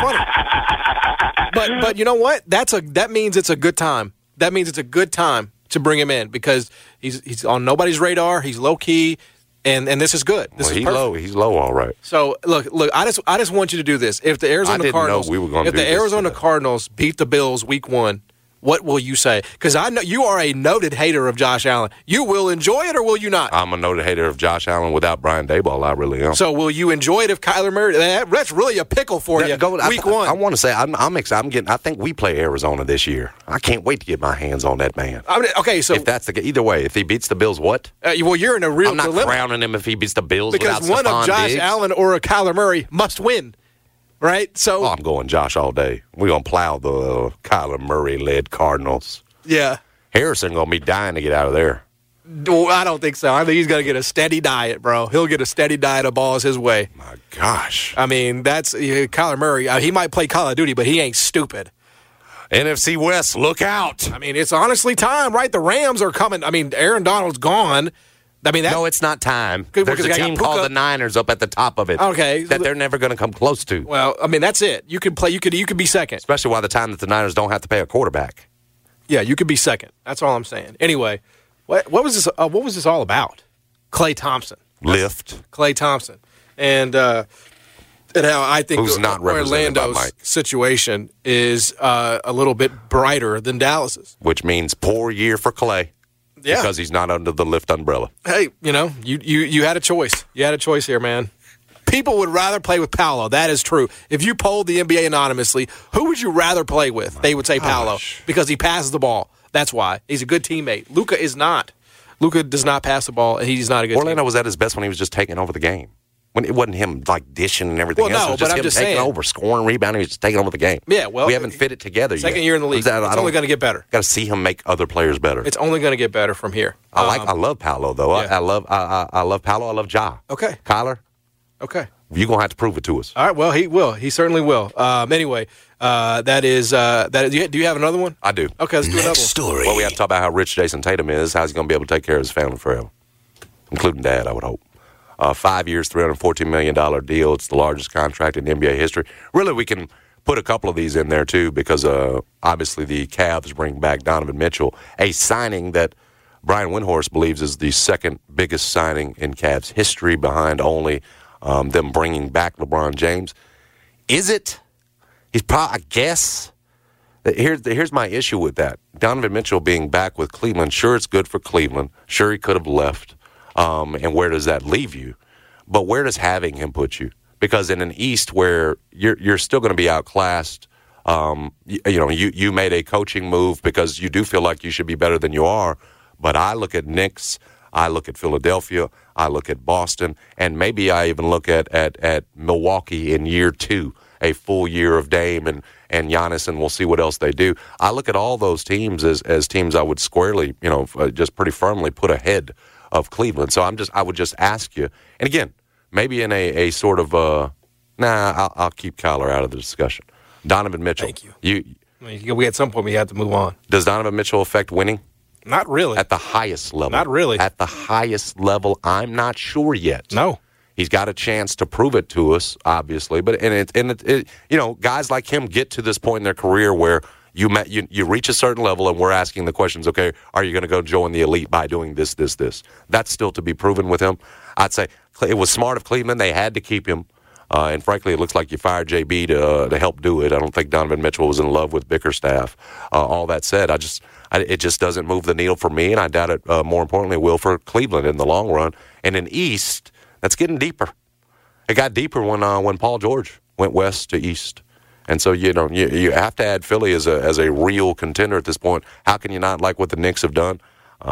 funny. But you know what? That means it's a good time. That means it's a good time to bring him in because he's on nobody's radar. He's low key, and this is good. This is perfect. He's low, all right. So look. I just want you to do this. If the Arizona Cardinals beat the Bills week 1. What will you say? Because I know you are a noted hater of Josh Allen. You will enjoy it or will you not? I'm a noted hater of Josh Allen without Brian Daboll. I really am. So will you enjoy it if Kyler Murray? That's really a pickle for you. Week 1. I want to say I'm excited. I think we play Arizona this year. I can't wait to get my hands on that man. Okay, so if that's either way, if he beats the Bills, what? Well, you're in a real dilemma. I'm not crowning him if he beats the Bills because one of Josh Allen or a Kyler Murray must win. Right? So I'm going Josh all day. We're going to plow the Kyler Murray-led Cardinals. Yeah. Harrison going to be dying to get out of there. Well, I don't think so. I think he's going to get a steady diet, bro. He'll get a steady diet of balls his way. My gosh. I mean, that's Kyler Murray. He might play Call of Duty, but he ain't stupid. NFC West, look out. I mean, it's honestly time, right? The Rams are coming. I mean, Aaron Donald's gone. I mean, no, it's not time. There's a team called the Niners up at the top of it. Okay, that they're never going to come close to. Well, I mean, that's it. You could play. You could be second, especially by the time that the Niners don't have to pay a quarterback. Yeah, you could be second. That's all I'm saying. Anyway, what was this? What was this all about? Klay Thompson. Klay Thompson, and how I think Orlando's situation is a little bit brighter than Dallas's, which means poor year for Klay. Yeah. Because he's not under the Lyft umbrella. Hey, you know, you had a choice. You had a choice here, man. People would rather play with Paolo. That is true. If you polled the NBA anonymously, who would you rather play with? They would say Paolo because he passes the ball. That's why. He's a good teammate. Luka is not. Luka does not pass the ball, and he's not a good Orlando was at his best when he was just taking over the game. When it wasn't him like dishing and everything else. It was just him taking over, scoring, rebounding, just taking over the game. Yeah, well, we haven't fit it together yet. Second year in the league. It's only going to get better. Got to see him make other players better. It's only going to get better from here. I love Paolo though. Yeah. I love Paolo. I love Ja. Okay. Kyler. Okay. You're gonna have to prove it to us. All right. Well, he will. He certainly will. Anyway, that is. Do you have another one? I do. Okay, let's do another one. Story. Well, we have to talk about how rich Jason Tatum is. How's he going to be able to take care of his family forever, including Dad, I would hope. 5 years, $314 million deal. It's the largest contract in NBA history. Really, we can put a couple of these in there, too, because obviously the Cavs bring back Donovan Mitchell, a signing that Brian Windhorst believes is the second biggest signing in Cavs history, behind only them bringing back LeBron James. Is it? He's probably, I guess. Here's my issue with that. Donovan Mitchell being back with Cleveland, sure, it's good for Cleveland. Sure, he could have left. And where does that leave you? But where does having him put you? Because in an East where you're still going to be outclassed, you made a coaching move because you do feel like you should be better than you are. But I look at Knicks, I look at Philadelphia, I look at Boston, and maybe I even look at Milwaukee in year 2, a full year of Dame and Giannis, and we'll see what else they do. I look at all those teams as teams I would squarely, just pretty firmly put ahead of Cleveland. So I would just ask you, and again, maybe in a sort of I'll keep Kyler out of the discussion. Donovan Mitchell. Thank you. We at some point we had to move on. Does Donovan Mitchell affect winning? Not really. At the highest level. Not really. At the highest level, I'm not sure yet. No. He's got a chance to prove it to us, obviously. But guys like him get to this point in their career where you reach a certain level, and we're asking the questions. Okay, are you going to go join the elite by doing this, this, this? That's still to be proven with him. I'd say it was smart of Cleveland. They had to keep him. And frankly, it looks like you fired JB to help do it. I don't think Donovan Mitchell was in love with Bickerstaff. All that said, it just doesn't move the needle for me, and I doubt it. More importantly, it will for Cleveland in the long run. And in East, that's getting deeper. It got deeper when Paul George went west to East, and so you have to add Philly as a real contender at this point. How can you not like what the Knicks have done?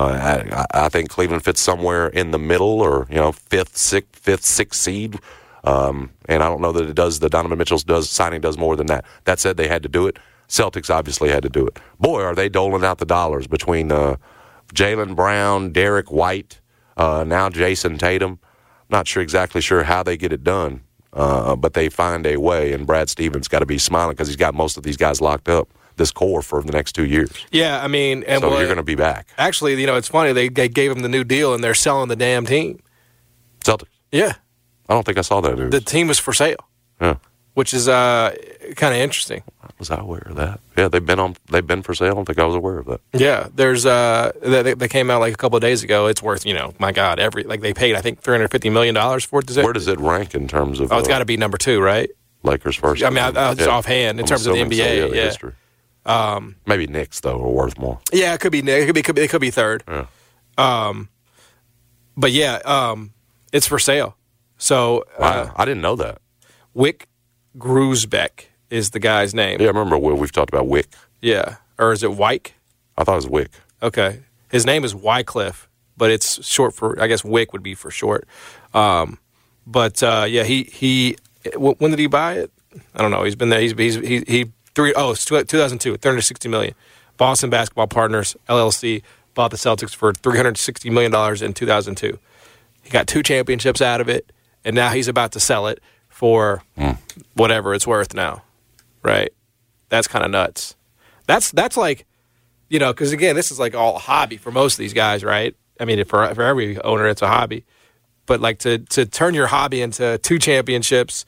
I think Cleveland fits somewhere in the middle, or fifth, sixth seed. And I don't know that it does. The Donovan Mitchell's signing does more than that. That said, they had to do it. Celtics obviously had to do it. Boy, are they doling out the dollars between Jaylen Brown, Derek White, now Jason Tatum. Not exactly sure how they get it done, but they find a way. And Brad Stevens got to be smiling because he's got most of these guys locked up, this core, for the next 2 years. Yeah, I mean, and so you're going to be back. Actually, it's funny. They gave him the new deal, and they're selling the damn team. Celtics. Yeah. I don't think I saw that news. The team was for sale. Yeah. Which is kind of interesting. Was I aware of that? Yeah, they've been for sale. I don't think I was aware of that. Yeah, there's they came out like a couple of days ago. It's worth my God, they paid I think $350 million for it. Where does it rank in terms of? Oh, it's got to be number 2, right? Lakers first. I mean, it's offhand in terms of the NBA. History. Maybe Knicks though are worth more. Yeah, it could be Knicks. It could be third. Yeah. But yeah, it's for sale. So wow, I didn't know that. Wick Grusbeck is the guy's name. Yeah, I remember we've talked about Wick. Yeah, or is it Wyke? I thought it was Wick. Okay, his name is Wycliffe, but it's short for, I guess Wick would be for short. But yeah, he when did he buy it? I don't know. He's been there. It's 2002, $360 million. Boston Basketball Partners LLC bought the Celtics for $360 million in 2002. He got 2 championships out of it, and now he's about to sell it for whatever it's worth now, right? That's kind of nuts. That's like, because again, this is like all a hobby for most of these guys, right? I mean, for every owner, it's a hobby. But like to turn your hobby into 2 championships,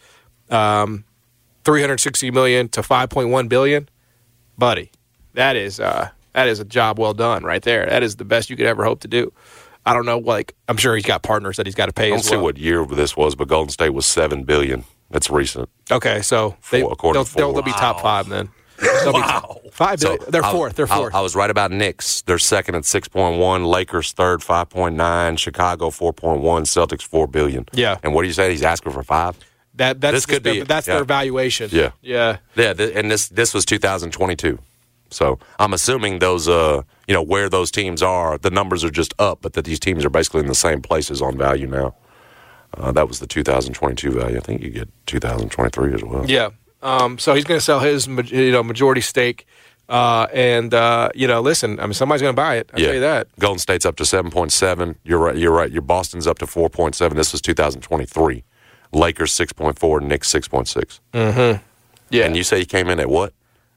$360 million to $5.1 billion, buddy, that is a job well done right there. That is the best you could ever hope to do. I don't know, I'm sure he's got partners that he's got to pay as well. I don't see what year this was, but Golden State was $7 billion. That's recent. Okay, so they'll be top 5 then. Wow. $5 billion. They're fourth. They're fourth. I was right about Knicks. They're second at 6.1. Lakers third, 5.9. Chicago 4.1. Celtics $4 billion. Yeah. And what do you say? He's asking for 5. That's their valuation. Yeah. Yeah. Yeah. And this was 2022. So I'm assuming those, where those teams are, the numbers are just up, but that these teams are basically in the same places on value now. That was the 2022 value. I think you get 2023 as well. Yeah. So he's going to sell his majority stake. Listen, I mean, somebody's going to buy it. I'll tell you that. Golden State's up to 7.7. You're right. Your Boston's up to 4.7. This was 2023. Lakers 6.4. Knicks 6.6. Mm-hmm. Yeah. And you say he came in at what?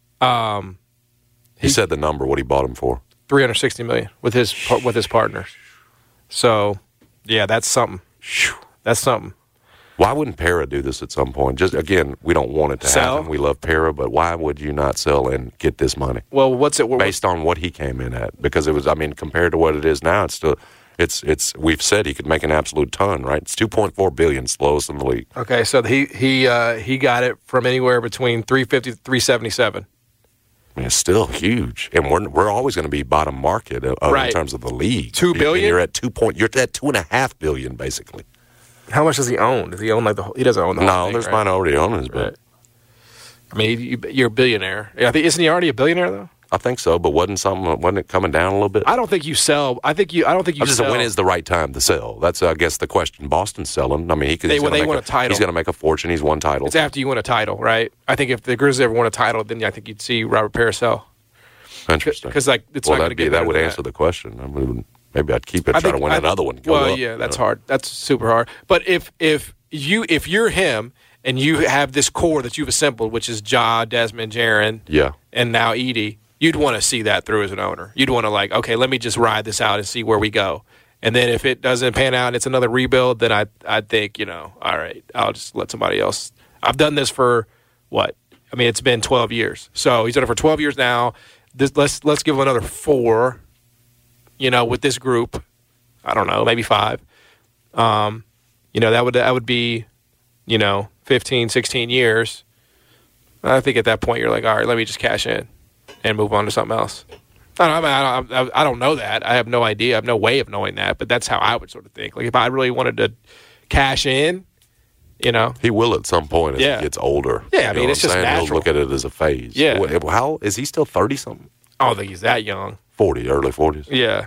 He said the number. What he bought him for? $360 million with his partners. So, yeah, that's something. That's something. Why wouldn't Para do this at some point? Just again, we don't want it to happen. We love Para, but why would you not sell and get this money? Well, based on what he came in at? Because it was, I mean, compared to what it is now, it's still, it's. We've said he could make an absolute ton, right? It's $2.4 billion, slowest in the league. Okay, so he got it from anywhere between $350 to $377. I mean, it's still huge, and we're always going to be bottom market in terms of the league. $2 billion. You're at $2.5 billion basically. How much does he own? Does he own he doesn't own the whole thing? No, there's minority owners, but right. I mean, you're a billionaire. Yeah, isn't he already a billionaire though? I think so, but wasn't it coming down a little bit? I don't think you sell. I don't think you sell. When is the right time to sell? That's I guess the question. Boston's selling. I mean, he could. They want a title. He's going to make a fortune. He's won titles. It's after you win a title, right? I think if the Grizzlies ever won a title, then I think you'd see Robert Parish sell. Interesting. Because it's not going to get that would answer the question. I mean, maybe I'd keep it. Try to win another one. That's hard. That's super hard. But if you're him and you have this core that you've assembled, which is Ja, Desmond, Jaren, and now Edey, you'd want to see that through as an owner. You'd want to okay, let me just ride this out and see where we go. And then if it doesn't pan out and it's another rebuild, then I'd think, all right, I'll just let somebody else. I've done this for what? I mean, it's been 12 years. So he's done it for 12 years now. Let's give him another 4. With this group, I don't know, maybe 5. That would be, 15, 16 years. I think at that point you're like, all right, let me just cash in and move on to something else. I don't know that. I have no idea. I have no way of knowing that, but that's how I would sort of think. Like if I really wanted to cash in, He will at some point as he gets older. Yeah, I mean, it's just natural. He'll look at it as a phase. Yeah. How is he still 30-something? I don't think he's that young. 40, early 40s. Yeah.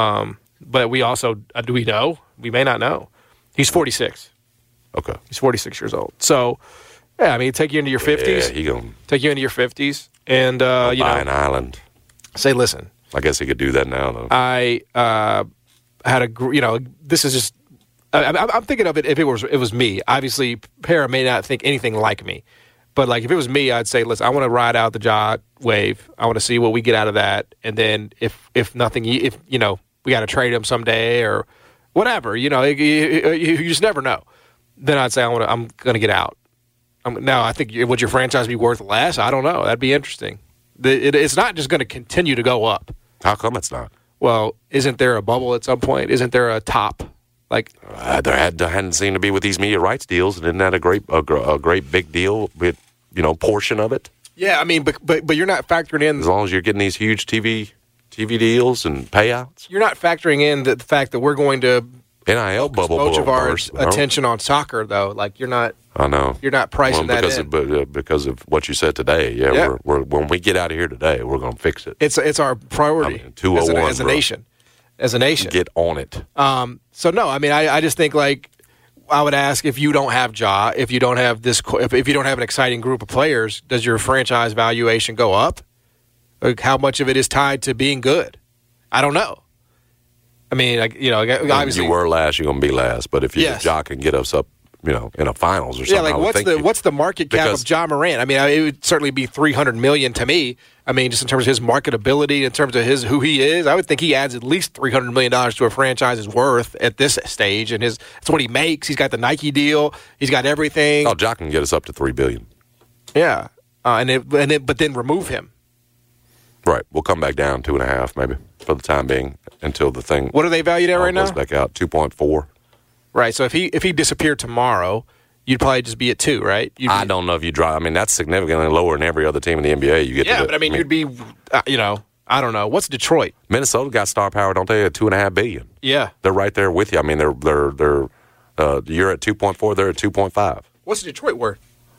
But we also, do we know? We may not know. He's 46. Okay. He's 46 years old. So, yeah, I mean, take you into your 50s. Yeah, he going to take you into your 50s and, buy an island. Say, listen. I guess he could do that now, though. I had this is just, I'm thinking of it if it was me. Obviously, Para may not think anything like me. But, if it was me, I'd say, listen, I want to ride out the Ja wave. I want to see what we get out of that. And then if nothing, we got to trade him someday or whatever, you just never know. Then I'd say I'm going to get out. Now, I think, would your franchise be worth less? I don't know. That'd be interesting. It's not just going to continue to go up. How come it's not? Well, isn't there a bubble at some point? Isn't there a top? There hadn't seemed to be with these media rights deals. Isn't that a great big deal with portion of it? Yeah, I mean, but you're not factoring in as long as you're getting these huge TV deals and payouts. You're not factoring in the fact that we're going to NIL bubble much of our attention on soccer, though. You're not. I know you're not pricing that in because of what you said today. Yeah. We're when we get out of here today, we're going to fix it. It's our priority 201 as a nation. As a nation, get on it. So no, I mean, I just think I would ask if you don't have Ja, if you don't have if you don't have an exciting group of players, does your franchise valuation go up? How much of it is tied to being good? I don't know. I mean, obviously you were last, you're going to be last. But if Ja can get us up, in a finals or something, what's the market cap of Ja Morant? I mean, it would certainly be $300 million to me. I mean, just in terms of his marketability, in terms of who he is, I would think he adds at least $300 million to a franchise's worth at this stage. And that's what he makes. He's got the Nike deal. He's got everything. Oh, Ja can get us up to $3 billion. Yeah, but then remove him. Right. We'll come back down 2.5 maybe for the time being until the thing. What are they valued at right now? Goes back out 2.4. Right. So if he disappeared tomorrow, you'd probably just be at 2, right? I don't know if you drive. I mean, that's significantly lower than every other team in the NBA. You get. But I mean, you'd be. I don't know. What's Detroit? Minnesota got star power, don't they? At $2.5 billion. Yeah. They're right there with you. I mean, they're you're at 2.4. They're at 2.5. What's Detroit worth?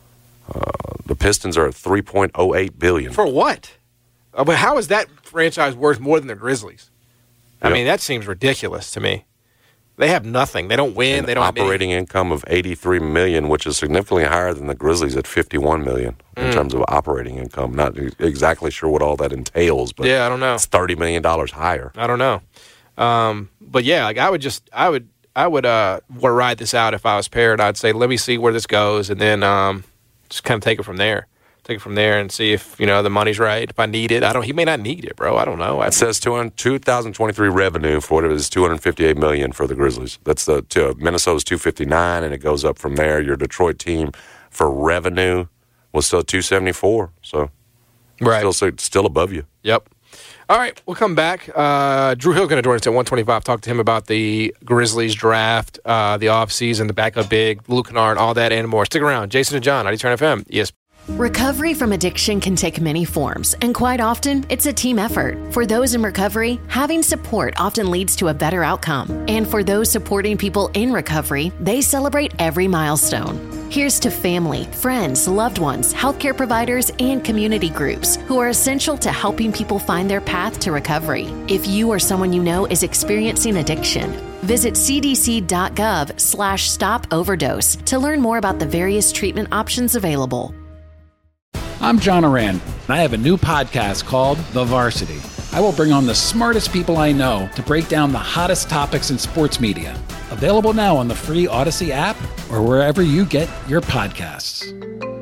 The Pistons are at $3.08 billion. For what? But how is that franchise worth more than the Grizzlies? I mean, that seems ridiculous to me. They have nothing. They don't win. And they don't operating income of $83 million, which is significantly higher than the Grizzlies at $51 million in terms of operating income. Not exactly sure what all that entails, but I don't know. It's $30 million higher. I don't know. But yeah, like I would ride this out if I was Parrott. I'd say, let me see where this goes, and then just kind of take it from there. Take it from there and see if, the money's right. If I need it, he may not need it, bro. I don't know. It says 2023 revenue for what it is, $258 million for the Grizzlies. That's Minnesota's $259, and it goes up from there. Your Detroit team for revenue was still $274, so right, still above you. Yep. All right, we'll come back. Drew Hill going to join us at 125. Talk to him about the Grizzlies draft, the offseason, the backup big, Luke Kennard, all that and more. Stick around. Jason and John, 90 Turn FM, ESPN. Recovery from addiction can take many forms, and quite often, it's a team effort. For those in recovery, having support often leads to a better outcome. And for those supporting people in recovery, they celebrate every milestone. Here's to family, friends, loved ones, healthcare providers, and community groups who are essential to helping people find their path to recovery. If you or someone you know is experiencing addiction, visit cdc.gov/stop overdose to learn more about the various treatment options available. I'm John Oran, and I have a new podcast called The Varsity. I will bring on the smartest people I know to break down the hottest topics in sports media. Available now on the free Odyssey app or wherever you get your podcasts.